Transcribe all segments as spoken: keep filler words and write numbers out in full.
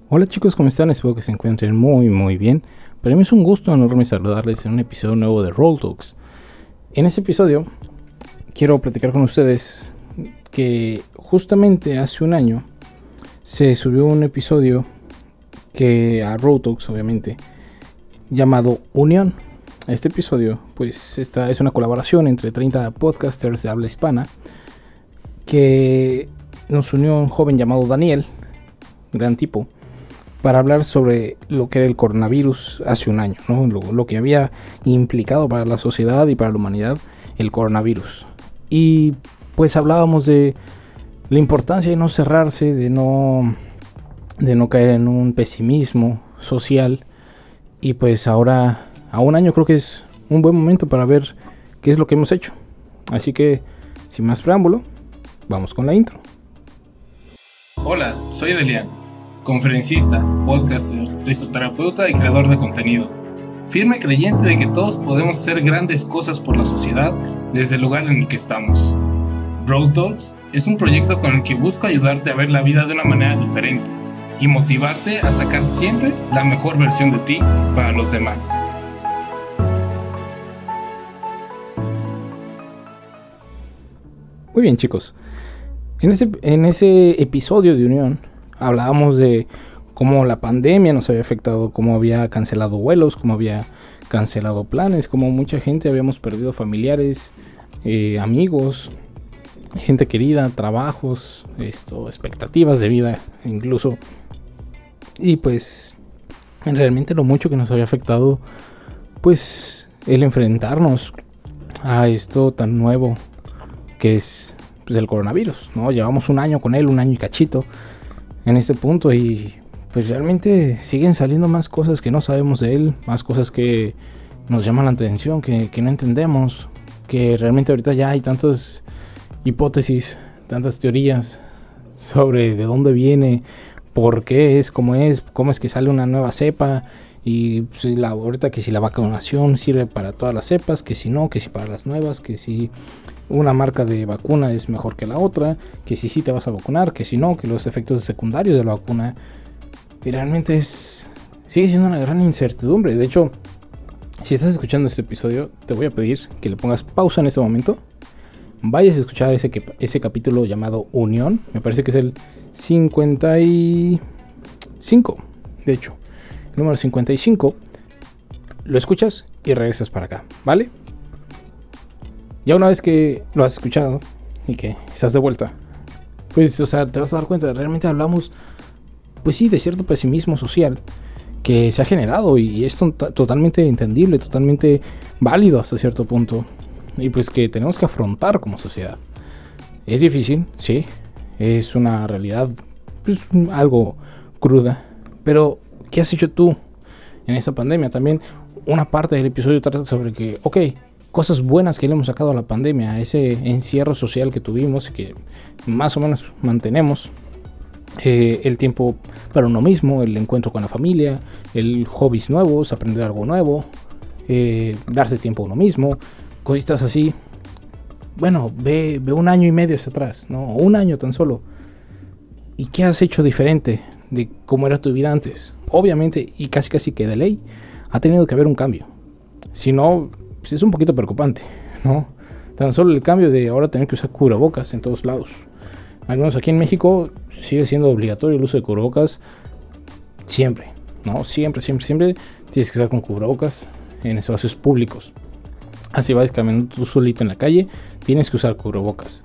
Hola chicos, ¿cómo están? Espero que se encuentren muy muy bien. Para mí es un gusto enorme saludarles en un episodio nuevo de Roll Talks. En este episodio quiero platicar con ustedes que justamente hace un año se subió un episodio que a Roll Talks, obviamente, llamado Unión. Este episodio pues esta es una colaboración entre treinta podcasters de habla hispana que nos unió un joven llamado Daniel, gran tipo, para hablar sobre lo que era el coronavirus hace un año, ¿no? Lo, lo que había implicado para la sociedad y para la humanidad el coronavirus. Y pues hablábamos de la importancia de no cerrarse, de no, de no caer en un pesimismo social. Y pues ahora, a un año, creo que es un buen momento para ver qué es lo que hemos hecho. Así que, sin más preámbulo, vamos con la intro. Hola, soy Delian, conferencista, podcaster, risoterapeuta y creador de contenido. Firme creyente de que todos podemos hacer grandes cosas por la sociedad desde el lugar en el que estamos. Road Talks es un proyecto con el que busco ayudarte a ver la vida de una manera diferente y motivarte a sacar siempre la mejor versión de ti para los demás. Muy bien, chicos. En ese, en ese episodio de Unión hablábamos de cómo la pandemia nos había afectado, cómo había cancelado vuelos, cómo había cancelado planes, cómo mucha gente habíamos perdido familiares, eh, amigos, gente querida, trabajos, esto, expectativas de vida incluso. Y pues realmente lo mucho que nos había afectado pues el enfrentarnos a esto tan nuevo que es pues, el coronavirus, ¿no? Llevamos un año con él, un año y cachito en este punto y pues realmente siguen saliendo más cosas que no sabemos de él, más cosas que nos llaman la atención, que, que no entendemos, que realmente ahorita ya hay tantas hipótesis, tantas teorías sobre de dónde viene, por qué es como es, cómo es que sale una nueva cepa. Y pues, la, ahorita que si la vacunación sirve para todas las cepas, que si no, que si para las nuevas, que si una marca de vacuna es mejor que la otra, que si sí te vas a vacunar, que si no, que los efectos secundarios de la vacuna. Y realmente es sigue siendo una gran incertidumbre. De hecho, si estás escuchando este episodio, te voy a pedir que le pongas pausa en este momento, vayas a escuchar ese, ese capítulo llamado Unión. Me parece que es el cincuenta y cinco, de hecho número cincuenta y cinco, lo escuchas y regresas para acá, ¿vale? Ya una vez que lo has escuchado y que estás de vuelta, pues, o sea, te vas a dar cuenta, realmente hablamos, pues sí, de cierto pesimismo social que se ha generado y es to- totalmente entendible, totalmente válido hasta cierto punto, y pues que tenemos que afrontar como sociedad. Es difícil, sí, es una realidad, pues, algo cruda, pero ¿qué has hecho tú en esta pandemia? También una parte del episodio trata sobre que, ok, cosas buenas que le hemos sacado a la pandemia, a ese encierro social que tuvimos y que más o menos mantenemos. Eh, el tiempo para uno mismo, el encuentro con la familia, el hobbies nuevos, aprender algo nuevo, eh, darse tiempo a uno mismo, cositas así. Bueno, ve, ve un año y medio hacia atrás, ¿no? O un año tan solo. ¿Y qué has hecho diferente de cómo era tu vida antes? Obviamente, y casi casi que de ley, ha tenido que haber un cambio. Si no, pues es un poquito preocupante, ¿no? Tan solo el cambio de ahora tener que usar cubrebocas en todos lados. Al menos aquí en México sigue siendo obligatorio el uso de cubrebocas siempre, ¿no? Siempre, siempre, siempre tienes que estar con cubrebocas en espacios públicos. Así vas caminando tú solito en la calle, tienes que usar cubrebocas.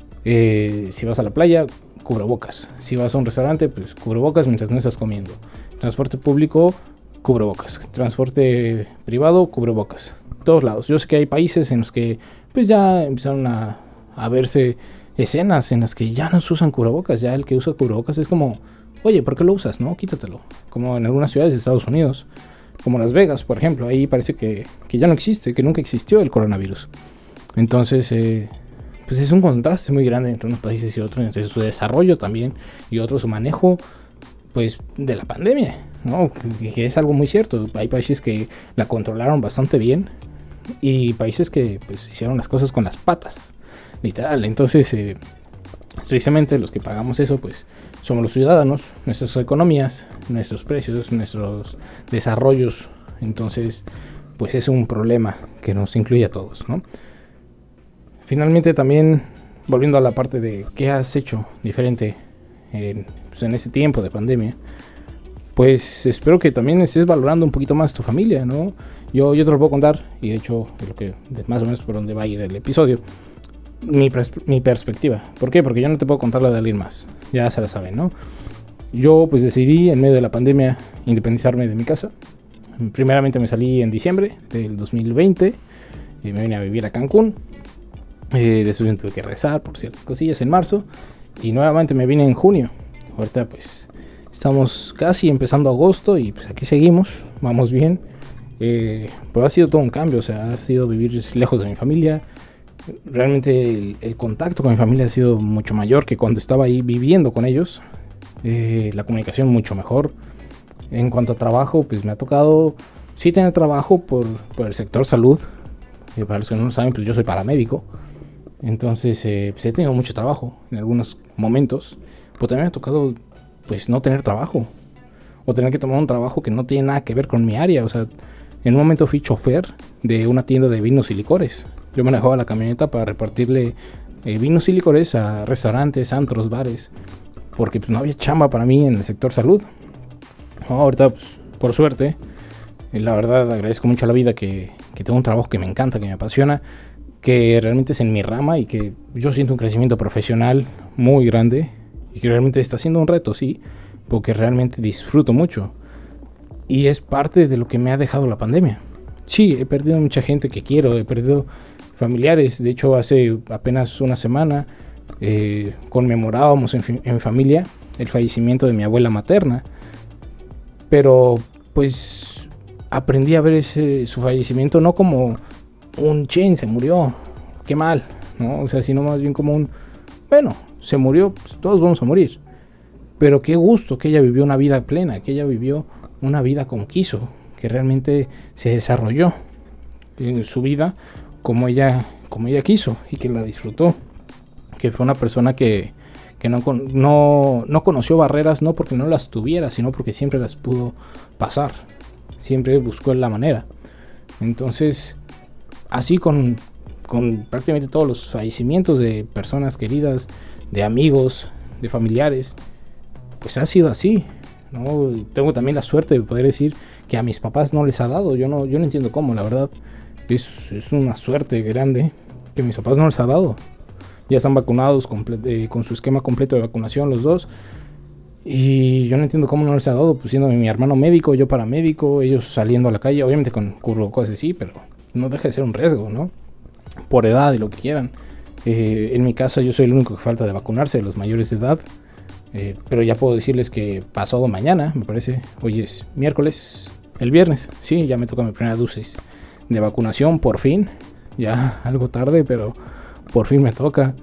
Eh, si vas a la playa, cubrebocas. Si vas a un restaurante, pues cubrebocas mientras no estás comiendo. Transporte público, cubrebocas. Transporte privado, cubrebocas. Todos lados. Yo sé que hay países en los que pues ya empezaron a, a verse escenas en las que ya no se usan cubrebocas. Ya el que usa cubrebocas es como, oye, ¿por qué lo usas? No, quítatelo. Como en algunas ciudades de Estados Unidos, como Las Vegas, por ejemplo. Ahí parece que, que ya no existe, que nunca existió el coronavirus. Entonces, eh, pues es un contraste muy grande entre unos países y otros, entre su desarrollo también y otro su manejo, pues, de la pandemia, ¿no? Que es algo muy cierto. Hay países que la controlaron bastante bien y países que pues hicieron las cosas con las patas, literal. Entonces, eh, precisamente los que pagamos eso, pues somos los ciudadanos, nuestras economías, nuestros precios, nuestros desarrollos. Entonces, pues es un problema que nos incluye a todos, ¿no? Finalmente también, volviendo a la parte de qué has hecho diferente en, pues en ese tiempo de pandemia, pues espero que también estés valorando un poquito más tu familia, ¿no? Yo, yo te lo puedo contar, y de hecho, de lo que, de más o menos por donde va a ir el episodio, mi, mi perspectiva. ¿Por qué? Porque yo no te puedo contar la de alguien más, ya se la saben, ¿no? Yo pues decidí en medio de la pandemia independizarme de mi casa. Primeramente me salí en diciembre del dos mil veinte y me vine a vivir a Cancún. Eh, después tuve que rezar por ciertas cosillas en marzo y nuevamente me vine en junio. Ahorita pues estamos casi empezando agosto y pues aquí seguimos, vamos bien. Eh, pero ha sido todo un cambio, o sea, ha sido vivir lejos de mi familia. Realmente el, el contacto con mi familia ha sido mucho mayor que cuando estaba ahí viviendo con ellos. Eh, la comunicación mucho mejor. En cuanto a trabajo, pues me ha tocado sí tener trabajo por, por el sector salud. Eh, para los que no lo saben, pues yo soy paramédico. Entonces, eh, pues he tenido mucho trabajo en algunos momentos. Pero también me ha tocado, pues, no tener trabajo. O tener que tomar un trabajo que no tiene nada que ver con mi área. O sea, en un momento fui chofer de una tienda de vinos y licores. Yo manejaba la camioneta para repartirle eh, vinos y licores a restaurantes, antros, bares. Porque pues no había chamba para mí en el sector salud. No, ahorita, pues, por suerte, eh, la verdad agradezco mucho a la vida que, que tengo un trabajo que me encanta, que me apasiona, que realmente es en mi rama y que yo siento un crecimiento profesional muy grande y que realmente está siendo un reto, sí, porque realmente disfruto mucho y es parte de lo que me ha dejado la pandemia. Sí, he perdido mucha gente que quiero, he perdido familiares. De hecho, hace apenas una semana eh, conmemorábamos en, en familia el fallecimiento de mi abuela materna, pero pues aprendí a ver ese, su fallecimiento no como un chin, se murió, qué mal, ¿no? O sea, sino más bien como un, bueno, se murió, pues todos vamos a morir. Pero qué gusto que ella vivió una vida plena, que ella vivió una vida como quiso, que realmente se desarrolló en su vida como ella, como ella quiso y que la disfrutó. Que fue una persona que, que no, no, no conoció barreras, no porque no las tuviera, sino porque siempre las pudo pasar. Siempre buscó la manera. Entonces, así con, con prácticamente todos los fallecimientos de personas queridas, de amigos, de familiares, pues ha sido así, ¿no? Y tengo también la suerte de poder decir que a mis papás no les ha dado. Yo no, yo no entiendo cómo, la verdad. Es, es una suerte grande que a mis papás no les ha dado. Ya están vacunados comple- eh, con su esquema completo de vacunación los dos. Y yo no entiendo cómo no les ha dado, pues siendo mi hermano médico, yo paramédico, ellos saliendo a la calle, obviamente con cubrebocas así, pero no deja de ser un riesgo, ¿no? Por edad y lo que quieran. Eh, en mi casa yo soy el único que falta de vacunarse, de los mayores de edad. Eh, pero ya puedo decirles que pasado mañana, me parece, hoy es miércoles, el viernes, sí, ya me toca mi primera dosis de vacunación, por fin. Ya algo tarde, pero por fin me toca.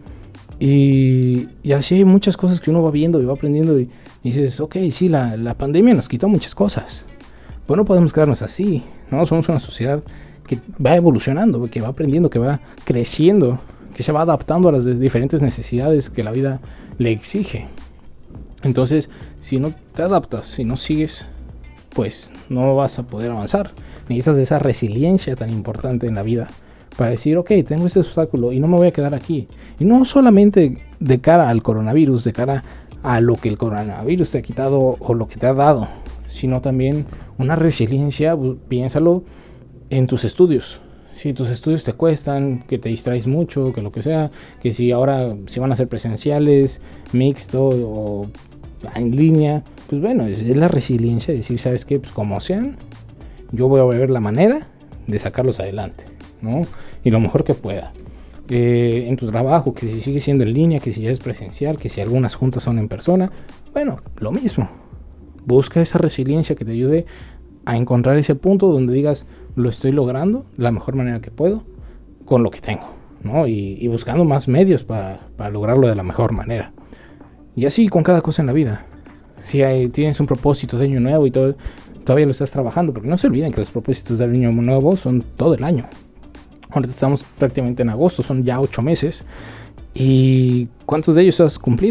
Y, y así hay muchas cosas que uno va viendo y va aprendiendo y, y dices, ok, sí, la, la pandemia nos quitó muchas cosas, pero no podemos quedarnos así, ¿no? Somos una sociedad que va evolucionando, que va aprendiendo, que va creciendo, que se va adaptando a las diferentes necesidades que la vida le exige. Entonces, si no te adaptas, si no sigues, pues no vas a poder avanzar. Necesitas esa resiliencia tan importante en la vida para decir, ok, tengo este obstáculo y no me voy a quedar aquí. Y no solamente de cara al coronavirus, de cara a lo que el coronavirus te ha quitado o lo que te ha dado, sino también una resiliencia, piénsalo en tus estudios. Si tus estudios te cuestan, que te distraes mucho, que lo que sea, que si ahora si van a ser presenciales, mixto o en línea, pues bueno, es, es la resiliencia de decir, ¿sabes qué? Pues como sean, yo voy a ver la manera de sacarlos adelante, ¿no? Y lo mejor que pueda. Eh, en tu trabajo, que si sigue siendo en línea, que si ya es presencial, que si algunas juntas son en persona, bueno, lo mismo. Busca esa resiliencia que te ayude a encontrar ese punto donde digas, lo estoy logrando de la mejor manera que puedo, con lo que tengo, ¿no? Y, y buscando más medios para, para lograrlo de la mejor manera. Y así con cada cosa en la vida. Si hay, tienes un propósito de año nuevo y todo, todavía lo estás trabajando, porque no se olviden que los propósitos del año nuevo son todo el año. Ahorita estamos prácticamente en agosto, son ya ocho meses. ¿Y cuántos de ellos has cumplido?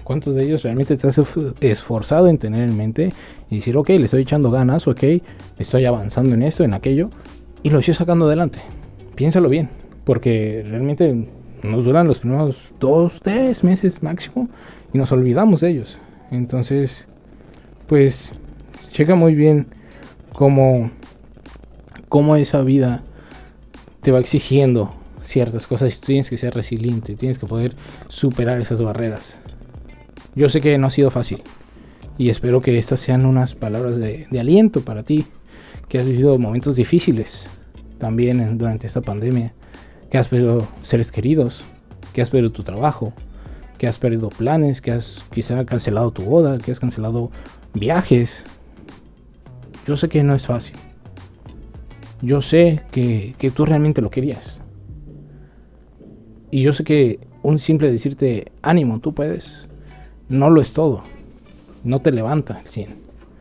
¿Cuántos de ellos realmente te has esforzado en tener en mente y decir, ok, le estoy echando ganas, ok, estoy avanzando en esto, en aquello, y lo estoy sacando adelante? Piénsalo bien, porque realmente nos duran los primeros dos, tres meses máximo y nos olvidamos de ellos. Entonces, pues, checa muy bien cómo, cómo esa vida te va exigiendo ciertas cosas y tú tienes que ser resiliente, tienes que poder superar esas barreras. Yo sé que no ha sido fácil y espero que estas sean unas palabras de, de aliento para ti, que has vivido momentos difíciles también en, durante esta pandemia, que has perdido seres queridos, que has perdido tu trabajo, que has perdido planes, que has quizá cancelado tu boda, que has cancelado viajes. Yo sé que no es fácil. Yo sé que, que tú realmente lo querías. Y yo sé que un simple decirte ánimo, tú puedes, no lo es todo. No te levanta al cien.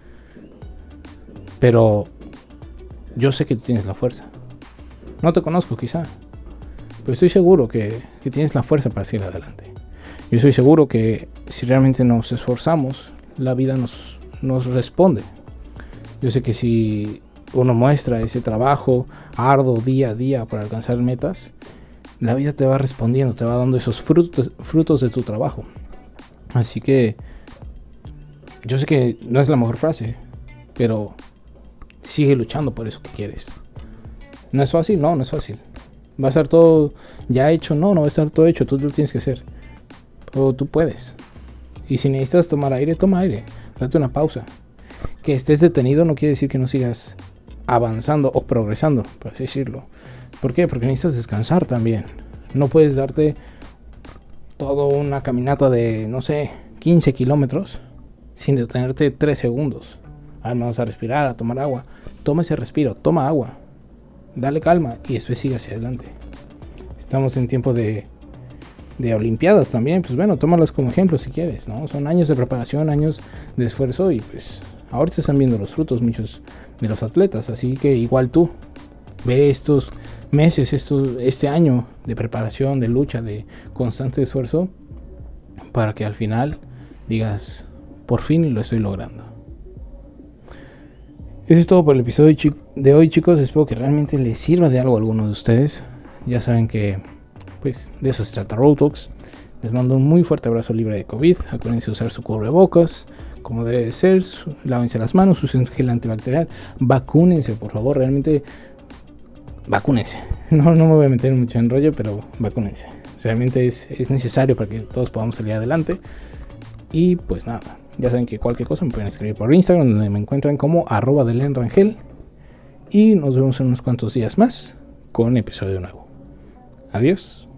Pero yo sé que tú tienes la fuerza. No te conozco quizá, pero estoy seguro que, que tienes la fuerza para seguir adelante. Yo estoy seguro que si realmente nos esforzamos, la vida nos, nos responde. Yo sé que si uno muestra ese trabajo arduo día a día para alcanzar metas, la vida te va respondiendo, te va dando esos frutos, frutos de tu trabajo. Así que yo sé que no es la mejor frase, pero sigue luchando por eso que quieres. ¿No es fácil? No, no es fácil. ¿Va a estar todo ya hecho? No, no va a estar todo hecho, tú lo tienes que hacer. Pero tú puedes. Y si necesitas tomar aire, toma aire. Date una pausa. Que estés detenido no quiere decir que no sigas avanzando o progresando, por así decirlo. ¿Por qué? Porque necesitas descansar también. No puedes darte toda una caminata de, no sé, quince kilómetros sin detenerte tres segundos. Vamos a respirar, a tomar agua. Toma ese respiro, toma agua. Dale calma y después sigue hacia adelante. Estamos en tiempo de, de olimpiadas también. Pues bueno, tómalas como ejemplo si quieres, ¿no? Son años de preparación, años de esfuerzo y pues ahorita están viendo los frutos muchos de los atletas. Así que igual tú, ve estos meses, estos, este año de preparación, de lucha, de constante esfuerzo para que al final digas, por fin lo estoy logrando. Eso es todo por el episodio de hoy, chicos. Espero que realmente les sirva de algo a alguno de ustedes. Ya saben que pues de eso se trata Road Talks. Les mando un muy fuerte abrazo libre de COVID. Acuérdense de usar su cubrebocas como debe de ser. Lávense las manos, usen gel antibacterial. Vacúnense, por favor. Realmente vacúnense. No, no me voy a meter mucho en rollo, pero vacúnense. Realmente es, es necesario para que todos podamos salir adelante. Y pues nada, ya saben que cualquier cosa me pueden escribir por Instagram, donde me encuentran como arroba delenrangel. Y nos vemos en unos cuantos días más con un episodio nuevo. Adiós.